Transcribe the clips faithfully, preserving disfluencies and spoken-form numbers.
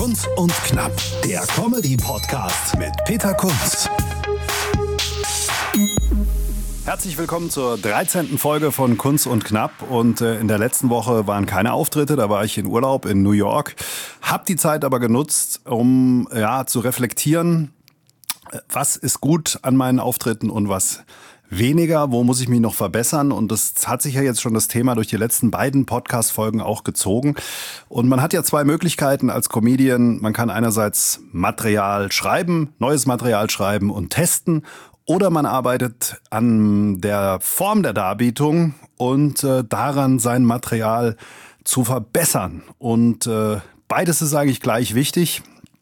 Kunz und Knapp, der Comedy-Podcast mit Peter Kunz. Herzlich willkommen zur dreizehnten Folge von Kunz und Knapp. Und äh, in der letzten Woche waren keine Auftritte, da war ich in Urlaub in New York. Hab die Zeit aber genutzt, um ja zu reflektieren, was ist gut an meinen Auftritten und was weniger, wo muss ich mich noch verbessern? Und das hat sich ja jetzt schon das Thema durch die letzten beiden Podcast-Folgen auch gezogen. Und man hat ja zwei Möglichkeiten als Comedian. Man kann einerseits Material schreiben, neues Material schreiben und testen. Oder man arbeitet an der Form der Darbietung und äh, daran, sein Material zu verbessern. Und äh, beides ist eigentlich gleich wichtig.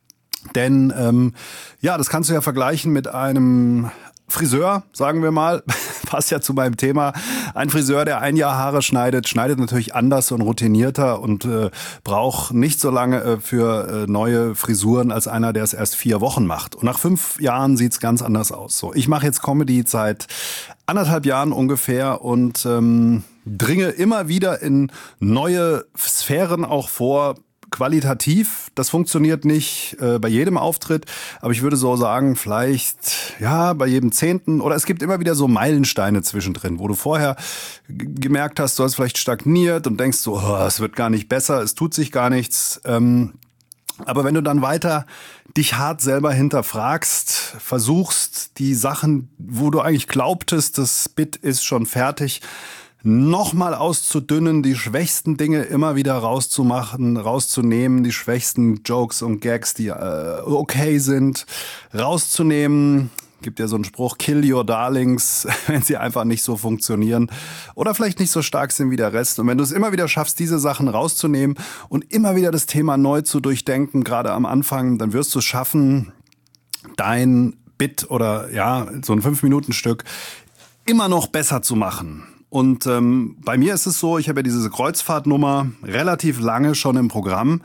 Denn ähm, ja, das kannst du ja vergleichen mit einem Friseur, sagen wir mal, passt ja zu meinem Thema. Ein Friseur, der ein Jahr Haare schneidet, schneidet natürlich anders und routinierter und äh, braucht nicht so lange äh, für äh, neue Frisuren als einer, der es erst vier Wochen macht. Und nach fünf Jahren sieht's ganz anders aus. So, ich mache jetzt Comedy seit anderthalb Jahren ungefähr und ähm, dringe immer wieder in neue Sphären auch vor. Qualitativ, das funktioniert nicht äh, bei jedem Auftritt, aber ich würde so sagen, vielleicht ja bei jedem Zehnten, oder es gibt immer wieder so Meilensteine zwischendrin, wo du vorher g- gemerkt hast, du hast vielleicht stagniert und denkst so, oh, es wird gar nicht besser, es tut sich gar nichts. Ähm, aber wenn du dann weiter dich hart selber hinterfragst, versuchst die Sachen, wo du eigentlich glaubtest, das Bit ist schon fertig, nochmal auszudünnen, die schwächsten Dinge immer wieder rauszumachen, rauszunehmen, die schwächsten Jokes und Gags, die äh, okay sind, rauszunehmen. Gibt ja so einen Spruch, kill your darlings, wenn sie einfach nicht so funktionieren oder vielleicht nicht so stark sind wie der Rest. Und wenn du es immer wieder schaffst, diese Sachen rauszunehmen und immer wieder das Thema neu zu durchdenken, gerade am Anfang, dann wirst du es schaffen, dein Bit oder ja, so ein fünf-Minuten-Stück immer noch besser zu machen. Und ähm, bei mir ist es so, ich habe ja diese Kreuzfahrtnummer relativ lange schon im Programm.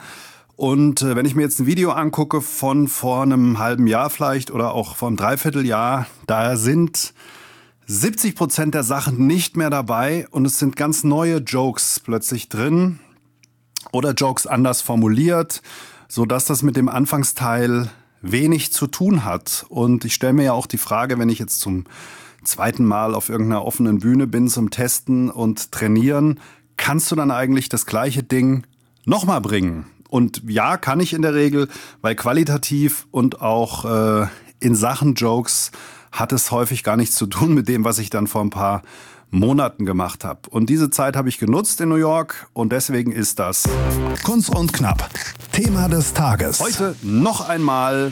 Und äh, wenn ich mir jetzt ein Video angucke von vor einem halben Jahr vielleicht oder auch vor einem Dreivierteljahr, da sind siebzig Prozent der Sachen nicht mehr dabei und es sind ganz neue Jokes plötzlich drin oder Jokes anders formuliert, sodass das mit dem Anfangsteil wenig zu tun hat. Und ich stelle mir ja auch die Frage, wenn ich jetzt zum zweiten Mal auf irgendeiner offenen Bühne bin zum Testen und Trainieren, kannst du dann eigentlich das gleiche Ding nochmal bringen? Und ja, kann ich in der Regel, weil qualitativ und auch äh, in Sachen Jokes hat es häufig gar nichts zu tun mit dem, was ich dann vor ein paar Monaten gemacht habe. Und diese Zeit habe ich genutzt in New York und deswegen ist das Kunz und Knapp, Thema des Tages. Heute noch einmal,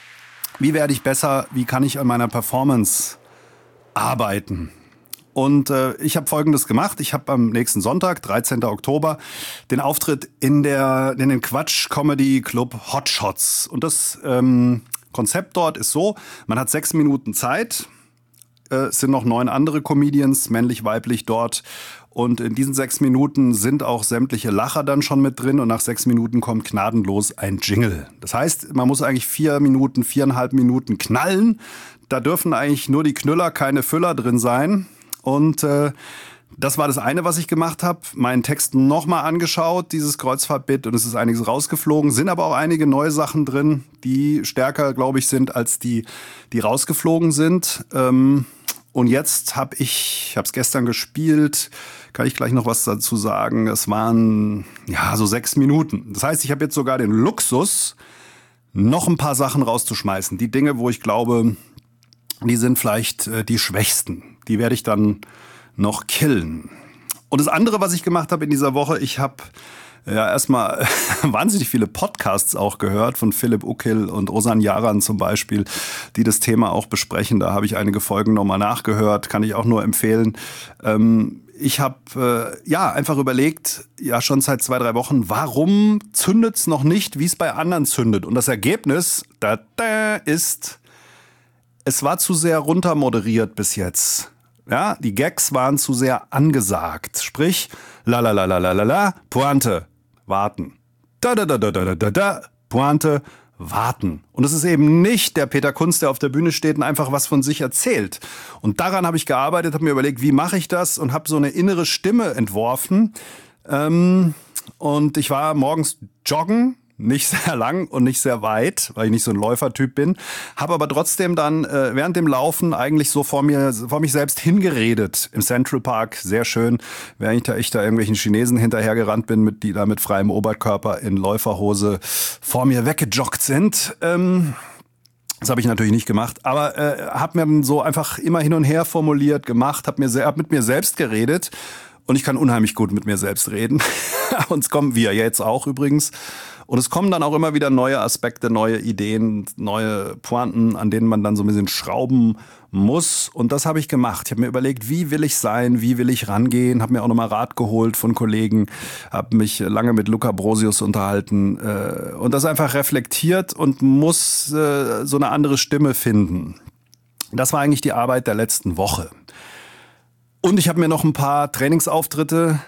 wie werde ich besser, wie kann ich an meiner Performance arbeiten. Und äh, ich habe Folgendes gemacht. Ich habe am nächsten Sonntag, dreizehnten Oktober, den Auftritt in, der, in den Quatsch-Comedy-Club Hotshots. Und das ähm, Konzept dort ist so, man hat sechs Minuten Zeit. Äh, es sind noch neun andere Comedians, männlich, weiblich dort. Und in diesen sechs Minuten sind auch sämtliche Lacher dann schon mit drin. Und nach sechs Minuten kommt gnadenlos ein Jingle. Das heißt, man muss eigentlich vier Minuten, viereinhalb Minuten knallen. Da dürfen eigentlich nur die Knüller, keine Füller drin sein. Und äh, das war das eine, was ich gemacht habe. Meinen Text nochmal angeschaut, dieses Kreuzfahrtbit. Und es ist einiges rausgeflogen. Sind aber auch einige neue Sachen drin, die stärker, glaube ich, sind als die, die rausgeflogen sind. Ähm, und jetzt habe ich, ich habe es gestern gespielt, kann ich gleich noch was dazu sagen. Es waren ja so sechs Minuten. Das heißt, ich habe jetzt sogar den Luxus, noch ein paar Sachen rauszuschmeißen. Die Dinge, wo ich glaube, die sind vielleicht äh, die schwächsten. Die werde ich dann noch killen. Und das andere, was ich gemacht habe in dieser Woche, ich habe ja erstmal wahnsinnig viele Podcasts auch gehört von Philipp Uckel und Ozan Yaran zum Beispiel, die das Thema auch besprechen. Da habe ich einige Folgen nochmal nachgehört, kann ich auch nur empfehlen. Ähm, ich habe äh, ja einfach überlegt, ja schon seit zwei, drei Wochen, warum zündet's noch nicht, wie es bei anderen zündet? Und das Ergebnis da, da ist, es war zu sehr runtermoderiert bis jetzt. Ja, die Gags waren zu sehr angesagt. Sprich, la la la la la la la, Pointe, warten. Da da da da da da da, Pointe, warten. Und es ist eben nicht der Peter Kunz, der auf der Bühne steht und einfach was von sich erzählt. Und daran habe ich gearbeitet, habe mir überlegt, wie mache ich das und habe so eine innere Stimme entworfen. Ähm, und ich war morgens joggen nicht sehr lang und nicht sehr weit, weil ich nicht so ein Läufertyp bin. Habe aber trotzdem dann äh, während dem Laufen eigentlich so vor mir, vor mich selbst hingeredet. Im Central Park, sehr schön, während ich da, ich da irgendwelchen Chinesen hinterhergerannt bin, mit, die da mit freiem Oberkörper in Läuferhose vor mir weggejoggt sind. Ähm, Das habe ich natürlich nicht gemacht, aber äh, habe mir dann so einfach immer hin und her formuliert, gemacht, habe mir hab mit mir selbst geredet und ich kann unheimlich gut mit mir selbst reden. Und es kommen wir jetzt auch übrigens. Und es kommen dann auch immer wieder neue Aspekte, neue Ideen, neue Pointen, an denen man dann so ein bisschen schrauben muss. Und das habe ich gemacht. Ich habe mir überlegt, wie will ich sein, wie will ich rangehen. Habe mir auch nochmal Rat geholt von Kollegen, habe mich lange mit Luca Brosius unterhalten äh, und das einfach reflektiert und muss äh, so eine andere Stimme finden. Das war eigentlich die Arbeit der letzten Woche. Und ich habe mir noch ein paar Trainingsauftritte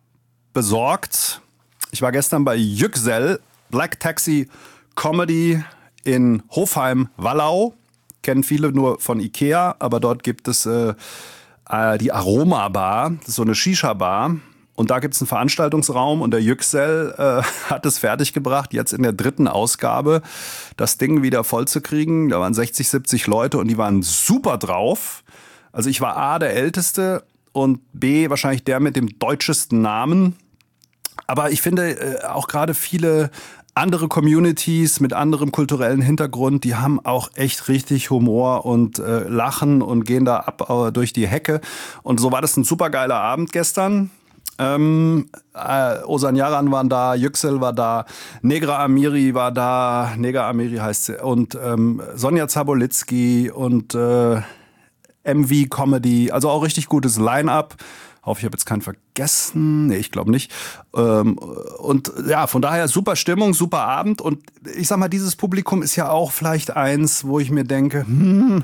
besorgt. Ich war gestern bei Yüksel, Black Taxi Comedy in Hofheim-Wallau. Kennen viele nur von Ikea, aber dort gibt es äh, die Aroma Bar, das ist so eine Shisha-Bar. Und da gibt es einen Veranstaltungsraum und der Yüksel äh, hat es fertiggebracht, jetzt in der dritten Ausgabe das Ding wieder voll zu kriegen. Da waren sechzig, siebzig Leute und die waren super drauf. Also ich war A, der Älteste und B, wahrscheinlich der mit dem deutschesten Namen. Aber ich finde äh, auch gerade viele andere Communities mit anderem kulturellen Hintergrund, die haben auch echt richtig Humor und äh, lachen und gehen da ab äh, durch die Hecke. Und so war das ein supergeiler Abend gestern. Ähm, äh, Ozan Yaran waren da, Yüksel war da, Negra Amiri war da, Negra Amiri heißt sie, und ähm, Sonja Zabolitsky und äh, M V Comedy, also auch richtig gutes Line-Up. Hoffe, ich habe jetzt keinen vergessen. Nee, ich glaube nicht. Ähm, und ja, von daher super Stimmung, super Abend. Und ich sag mal, dieses Publikum ist ja auch vielleicht eins, wo ich mir denke, hm,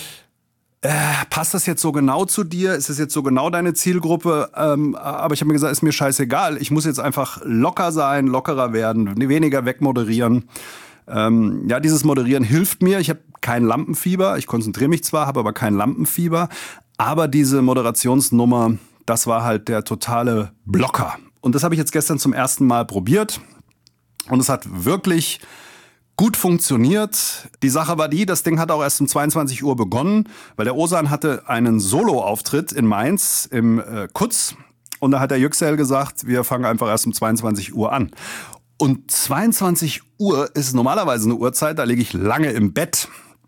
äh, passt das jetzt so genau zu dir? Ist das jetzt so genau deine Zielgruppe? Ähm, aber ich habe mir gesagt, ist mir scheißegal. Ich muss jetzt einfach locker sein, lockerer werden, weniger wegmoderieren. Ähm, ja, dieses Moderieren hilft mir. Ich habe kein Lampenfieber. Ich konzentriere mich zwar, habe aber kein Lampenfieber. Aber diese Moderationsnummer, das war halt der totale Blocker. Und das habe ich jetzt gestern zum ersten Mal probiert. Und es hat wirklich gut funktioniert. Die Sache war die, das Ding hat auch erst um zweiundzwanzig Uhr begonnen, weil der Ozan hatte einen Solo-Auftritt in Mainz im äh, Kutz. Und da hat der Yüksel gesagt, wir fangen einfach erst um zweiundzwanzig Uhr an. Und zweiundzwanzig Uhr ist normalerweise eine Uhrzeit, da liege ich lange im Bett.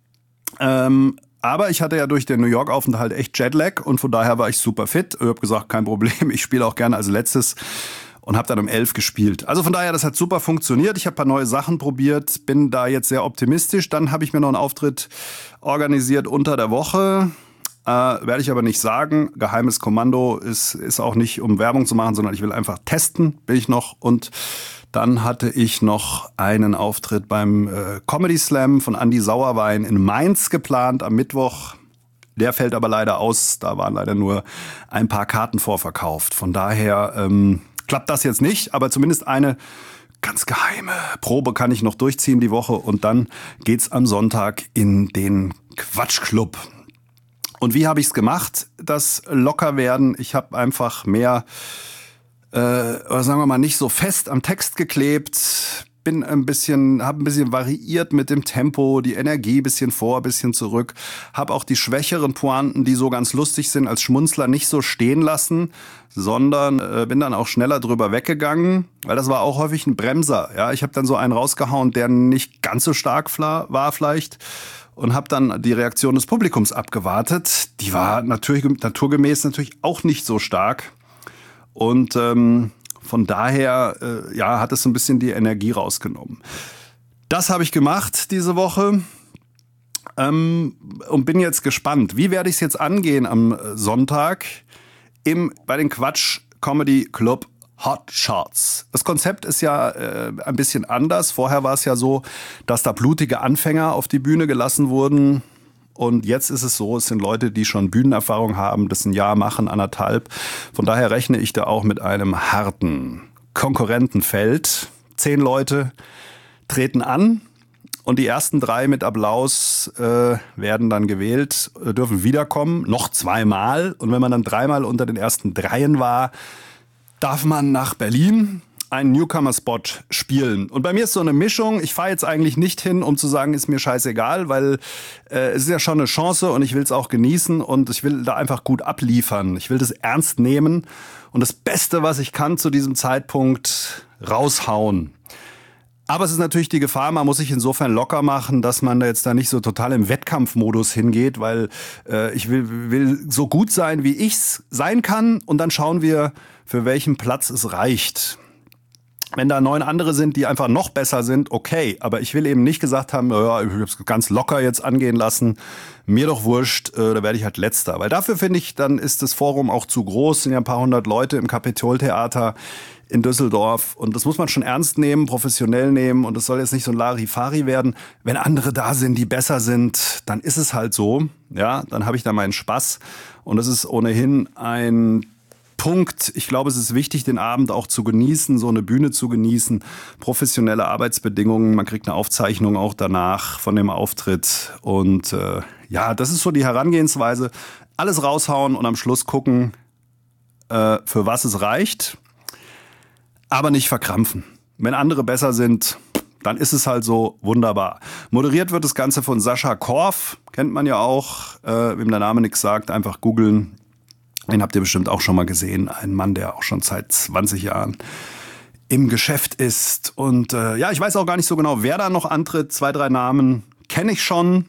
Ähm, aber ich hatte ja durch den New York-Aufenthalt echt Jetlag und von daher war ich super fit. Ich habe gesagt, kein Problem, ich spiele auch gerne als letztes und habe dann um elf gespielt. Also von daher, das hat super funktioniert. Ich habe ein paar neue Sachen probiert, bin da jetzt sehr optimistisch. Dann habe ich mir noch einen Auftritt organisiert unter der Woche. Äh, werde ich aber nicht sagen. Geheimes Kommando ist, ist auch nicht, um Werbung zu machen, sondern ich will einfach testen, will ich noch. Und dann hatte ich noch einen Auftritt beim äh, Comedy Slam von Andi Sauerwein in Mainz geplant am Mittwoch. Der fällt aber leider aus. Da waren leider nur ein paar Karten vorverkauft. Von daher ähm, klappt das jetzt nicht. Aber zumindest eine ganz geheime Probe kann ich noch durchziehen die Woche. Und dann geht's am Sonntag in den Quatschclub. Und wie habe ich's gemacht? Das Lockerwerden. Ich habe einfach mehr... Äh, oder sagen wir mal, nicht so fest am Text geklebt, bin ein bisschen, habe ein bisschen variiert mit dem Tempo, die Energie bisschen vor, bisschen zurück, habe auch die schwächeren Pointen, die so ganz lustig sind, als Schmunzler nicht so stehen lassen, sondern äh, bin dann auch schneller drüber weggegangen, weil das war auch häufig ein Bremser. Ja, ich habe dann so einen rausgehauen, der nicht ganz so stark war vielleicht. Und habe dann die Reaktion des Publikums abgewartet. Die war natürlich naturgemäß natürlich auch nicht so stark. Und ähm, von daher äh, ja, hat es so ein bisschen die Energie rausgenommen. Das habe ich gemacht diese Woche ähm, und bin jetzt gespannt. Wie werde ich es jetzt angehen am Sonntag im, bei den Quatsch Comedy Club Hot Shots. Das Konzept ist ja äh, ein bisschen anders. Vorher war es ja so, dass da blutige Anfänger auf die Bühne gelassen wurden. Und jetzt ist es so, es sind Leute, die schon Bühnenerfahrung haben, das ein Jahr machen, anderthalb. Von daher rechne ich da auch mit einem harten Konkurrentenfeld. Zehn Leute treten an und die ersten drei mit Applaus äh, werden dann gewählt, dürfen wiederkommen, noch zweimal. Und wenn man dann dreimal unter den ersten dreien war, darf man nach Berlin einen Newcomer-Spot spielen. Und bei mir ist so eine Mischung. Ich fahre jetzt eigentlich nicht hin, um zu sagen, ist mir scheißegal, weil äh, es ist ja schon eine Chance und ich will es auch genießen und ich will da einfach gut abliefern. Ich will das ernst nehmen und das Beste, was ich kann zu diesem Zeitpunkt, raushauen. Aber es ist natürlich die Gefahr, man muss sich insofern locker machen, dass man da jetzt da nicht so total im Wettkampfmodus hingeht, weil äh, ich will, will so gut sein, wie ich's sein kann und dann schauen wir, für welchen Platz es reicht. Wenn da neun andere sind, die einfach noch besser sind, okay. Aber ich will eben nicht gesagt haben, ja, ich habe es ganz locker jetzt angehen lassen. Mir doch wurscht, äh, da werde ich halt Letzter. Weil dafür finde ich, dann ist das Forum auch zu groß. Es sind ja ein paar hundert Leute im Kapitoltheater in Düsseldorf. Und das muss man schon ernst nehmen, professionell nehmen. Und es soll jetzt nicht so ein Larifari werden. Wenn andere da sind, die besser sind, dann ist es halt so. Ja, dann habe ich da meinen Spaß. Und es ist ohnehin ein Punkt. Ich glaube, es ist wichtig, den Abend auch zu genießen, so eine Bühne zu genießen, professionelle Arbeitsbedingungen. Man kriegt eine Aufzeichnung auch danach von dem Auftritt. Und äh, ja, das ist so die Herangehensweise. Alles raushauen und am Schluss gucken, äh, für was es reicht. Aber nicht verkrampfen. Wenn andere besser sind, dann ist es halt so wunderbar. Moderiert wird das Ganze von Sascha Korf. Kennt man ja auch. Äh, wem der Name nichts sagt, einfach googeln. Den habt ihr bestimmt auch schon mal gesehen. Ein Mann, der auch schon seit zwanzig Jahren im Geschäft ist. Und äh, ja, ich weiß auch gar nicht so genau, wer da noch antritt. Zwei, drei Namen kenne ich schon.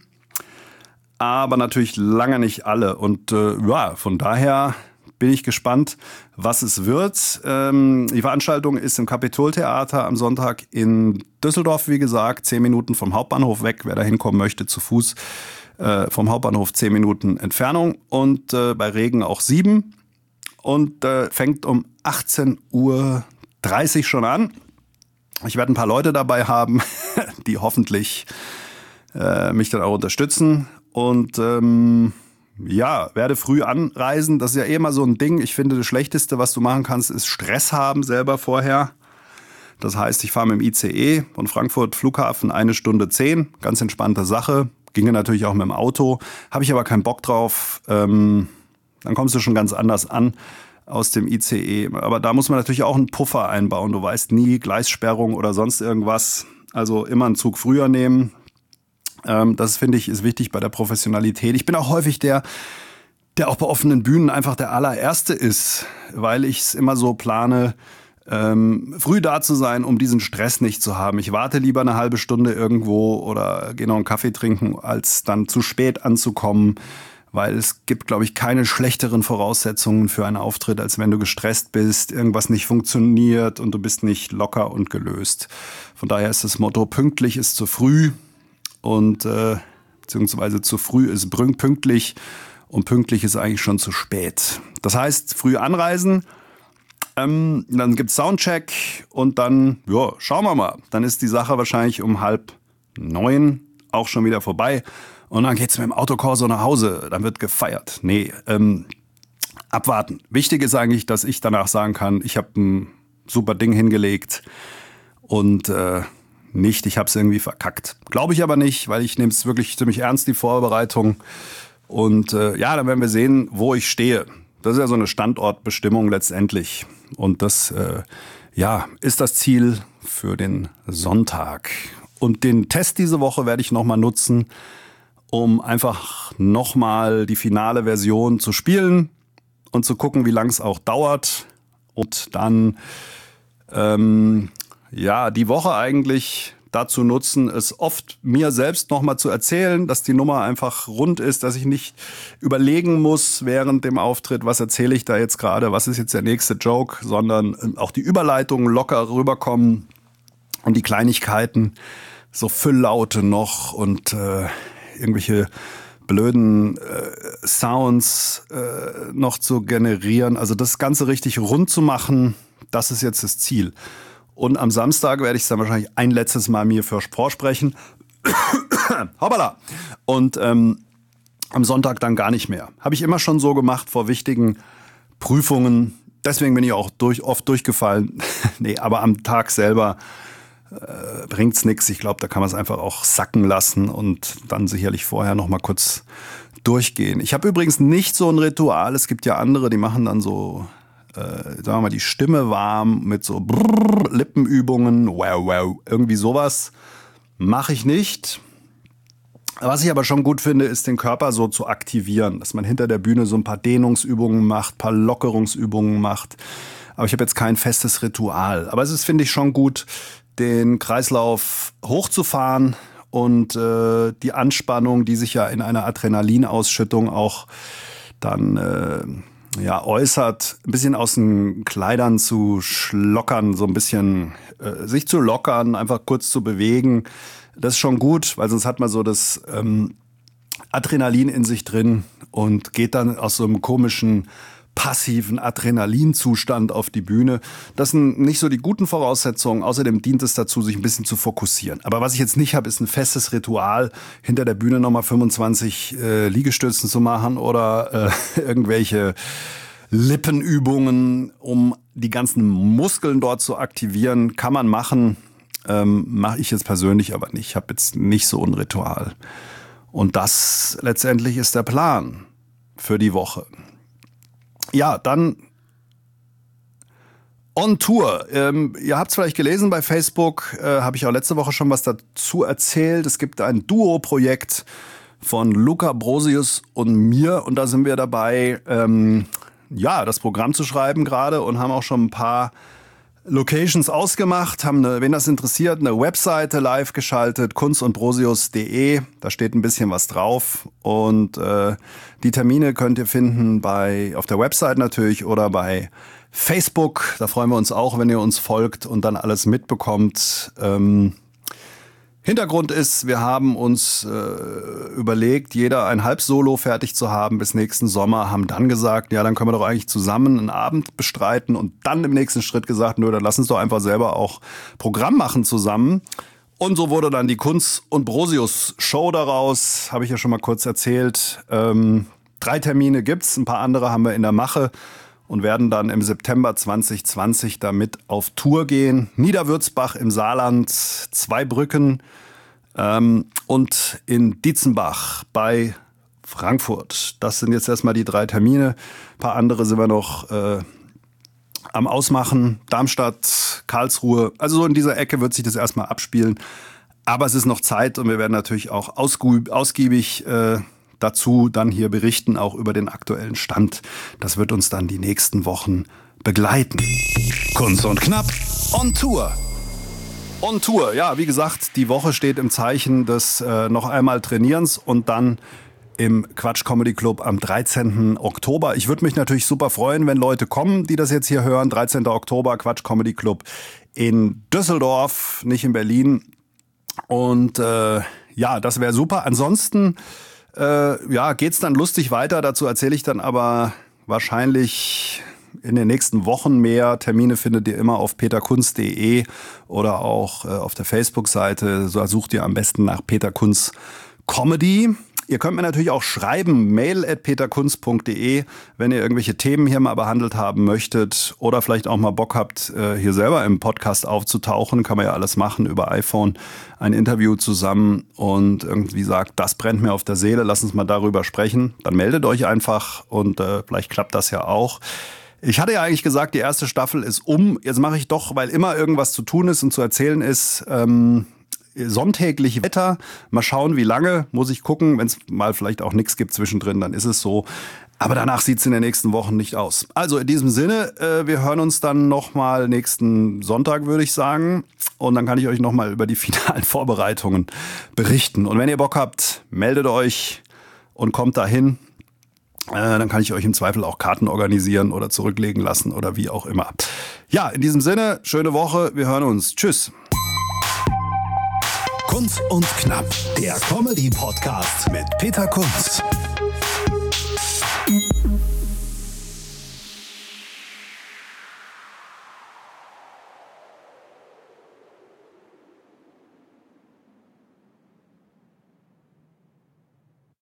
Aber natürlich lange nicht alle. Und äh, ja, von daher bin ich gespannt, was es wird. Ähm, die Veranstaltung ist im Kapitoltheater am Sonntag in Düsseldorf, wie gesagt. Zehn Minuten vom Hauptbahnhof weg. Wer da hinkommen möchte, zu Fuß. Äh, vom Hauptbahnhof zehn Minuten Entfernung und äh, bei Regen auch sieben und äh, fängt um achtzehn Uhr dreißig schon an. Ich werde ein paar Leute dabei haben, die hoffentlich äh, mich dann auch unterstützen und ähm, ja, werde früh anreisen. Das ist ja eh immer so ein Ding. Ich finde, das Schlechteste, was du machen kannst, ist Stress haben selber vorher. Das heißt, ich fahre mit dem I C E von Frankfurt Flughafen eine Stunde zehn, ganz entspannte Sache. Ginge natürlich auch mit dem Auto, habe ich aber keinen Bock drauf. Ähm, dann kommst du schon ganz anders an aus dem I C E. Aber da muss man natürlich auch einen Puffer einbauen. Du weißt nie, Gleissperrung oder sonst irgendwas. Also immer einen Zug früher nehmen. Ähm, das finde ich ist wichtig bei der Professionalität. Ich bin auch häufig der, der auch bei offenen Bühnen einfach der allererste ist, weil ich es immer so plane, Ähm, früh da zu sein, um diesen Stress nicht zu haben. Ich warte lieber eine halbe Stunde irgendwo oder gehe noch einen Kaffee trinken, als dann zu spät anzukommen, weil es gibt, glaube ich, keine schlechteren Voraussetzungen für einen Auftritt, als wenn du gestresst bist, irgendwas nicht funktioniert und du bist nicht locker und gelöst. Von daher ist das Motto, pünktlich ist zu früh und äh, beziehungsweise zu früh ist pünktlich und pünktlich ist eigentlich schon zu spät. Das heißt, früh anreisen. Ähm, dann gibt's Soundcheck und dann, ja, schauen wir mal. Dann ist die Sache wahrscheinlich um halb neun auch schon wieder vorbei. Und dann geht's mit dem Autokorso nach Hause. Dann wird gefeiert. Nee, ähm, abwarten. Wichtig ist eigentlich, dass ich danach sagen kann, ich habe ein super Ding hingelegt und äh, nicht, ich habe es irgendwie verkackt. Glaube ich aber nicht, weil ich nehme es wirklich ziemlich ernst, die Vorbereitung. Und äh, ja, dann werden wir sehen, wo ich stehe. Das ist ja so eine Standortbestimmung letztendlich. Und das äh, ja, ist das Ziel für den Sonntag. Und den Test diese Woche werde ich nochmal nutzen, um einfach nochmal die finale Version zu spielen und zu gucken, wie lang es auch dauert. Und dann ähm, ja, die Woche eigentlich dazu nutzen, es oft mir selbst nochmal zu erzählen, dass die Nummer einfach rund ist, dass ich nicht überlegen muss während dem Auftritt, was erzähle ich da jetzt gerade, was ist jetzt der nächste Joke, sondern auch die Überleitungen locker rüberkommen und die Kleinigkeiten, so Fülllaute noch und äh, irgendwelche blöden äh, Sounds äh, noch zu generieren. Also das Ganze richtig rund zu machen, das ist jetzt das Ziel. Und am Samstag werde ich es dann wahrscheinlich ein letztes Mal mir für vorsprechen. Hoppala! Und ähm, am Sonntag dann gar nicht mehr. Habe ich immer schon so gemacht vor wichtigen Prüfungen. Deswegen bin ich auch durch, oft durchgefallen. Nee, aber am Tag selber äh, bringt's nichts. Ich glaube, da kann man es einfach auch sacken lassen und dann sicherlich vorher noch mal kurz durchgehen. Ich habe übrigens nicht so ein Ritual. Es gibt ja andere, die machen dann so äh, sagen wir mal, die Stimme warm mit so Brrr, Lippenübungen, wow, wow, irgendwie sowas mache ich nicht. Was ich aber schon gut finde, ist den Körper so zu aktivieren, dass man hinter der Bühne so ein paar Dehnungsübungen macht, ein paar Lockerungsübungen macht. Aber ich habe jetzt kein festes Ritual. Aber es ist, finde ich, schon gut, den Kreislauf hochzufahren und äh, die Anspannung, die sich ja in einer Adrenalinausschüttung auch dann äh, ja, äußert, ein bisschen aus den Kleidern zu schlockern, so ein bisschen äh, sich zu lockern, einfach kurz zu bewegen. Das ist schon gut, weil sonst hat man so das ähm, Adrenalin in sich drin und geht dann aus so einem komischen passiven Adrenalinzustand auf die Bühne. Das sind nicht so die guten Voraussetzungen. Außerdem dient es dazu, sich ein bisschen zu fokussieren. Aber was ich jetzt nicht habe, ist ein festes Ritual, hinter der Bühne nochmal fünfundzwanzig äh, Liegestützen zu machen oder äh, irgendwelche Lippenübungen, um die ganzen Muskeln dort zu aktivieren. Kann man machen, ähm, mache ich jetzt persönlich aber nicht. Ich habe jetzt nicht so ein Ritual. Und das letztendlich ist der Plan für die Woche. Ja, dann on Tour. Ähm, ihr habt es vielleicht gelesen bei Facebook, äh, habe ich auch letzte Woche schon was dazu erzählt. Es gibt ein Duo-Projekt von Luca Brosius und mir und da sind wir dabei, ähm, ja, das Programm zu schreiben gerade und haben auch schon ein paar Locations ausgemacht, haben, eine, wen das interessiert, eine Webseite live geschaltet, kunst und brosius punkt de, da steht ein bisschen was drauf und äh, die Termine könnt ihr finden bei auf der Website natürlich oder bei Facebook, da freuen wir uns auch, wenn ihr uns folgt und dann alles mitbekommt. Ähm, Hintergrund ist, wir haben uns äh, überlegt, jeder ein Halbsolo fertig zu haben bis nächsten Sommer, haben dann gesagt, ja, dann können wir doch eigentlich zusammen einen Abend bestreiten und dann im nächsten Schritt gesagt, nö, dann lass uns doch einfach selber auch Programm machen zusammen. Und so wurde dann die Kunst und Brosius Show daraus, habe ich ja schon mal kurz erzählt. Ähm, drei Termine gibt's, ein paar andere haben wir in der Mache. Und werden dann im September zwanzig zwanzig damit auf Tour gehen. Niederwürzbach im Saarland, Zweibrücken ähm, und in Dietzenbach bei Frankfurt. Das sind jetzt erstmal die drei Termine. Ein paar andere sind wir noch äh, am Ausmachen. Darmstadt, Karlsruhe. Also so in dieser Ecke wird sich das erstmal abspielen. Aber es ist noch Zeit und wir werden natürlich auch ausgiebig äh, dazu dann hier berichten, auch über den aktuellen Stand. Das wird uns dann die nächsten Wochen begleiten. Kunst und Knapp on Tour. On Tour, ja, wie gesagt, die Woche steht im Zeichen des äh, noch einmal Trainierens und dann im Quatsch Comedy Club am dreizehnten Oktober. Ich würde mich natürlich super freuen, wenn Leute kommen, die das jetzt hier hören. dreizehnten Oktober, Quatsch Comedy Club in Düsseldorf, nicht in Berlin. Und äh, ja, das wäre super. Ansonsten Äh, ja, geht's dann lustig weiter. Dazu erzähle ich dann aber wahrscheinlich in den nächsten Wochen mehr. Termine findet ihr immer auf peter kunz punkt de oder auch äh, auf der Facebook-Seite. So sucht ihr am besten nach Peter Kunz Comedy. Ihr könnt mir natürlich auch schreiben, mail at peter kunz punkt de, wenn ihr irgendwelche Themen hier mal behandelt haben möchtet oder vielleicht auch mal Bock habt, hier selber im Podcast aufzutauchen. Kann man ja alles machen über iPhone, ein Interview zusammen und irgendwie sagt, das brennt mir auf der Seele, lass uns mal darüber sprechen. Dann meldet euch einfach und äh, vielleicht klappt das ja auch. Ich hatte ja eigentlich gesagt, die erste Staffel ist um. Jetzt mache ich doch, weil immer irgendwas zu tun ist und zu erzählen ist, ähm, sonntäglich Wetter. Mal schauen, wie lange, muss ich gucken. Wenn es mal vielleicht auch nichts gibt zwischendrin, dann ist es so. Aber danach sieht es in den nächsten Wochen nicht aus. Also in diesem Sinne, äh, wir hören uns dann nochmal nächsten Sonntag, würde ich sagen. Und dann kann ich euch nochmal über die finalen Vorbereitungen berichten. Und wenn ihr Bock habt, meldet euch und kommt dahin. Äh, dann kann ich euch im Zweifel auch Karten organisieren oder zurücklegen lassen oder wie auch immer. Ja, in diesem Sinne, schöne Woche. Wir hören uns. Tschüss. Kunst und Knapp, der Comedy-Podcast mit Peter Kunz.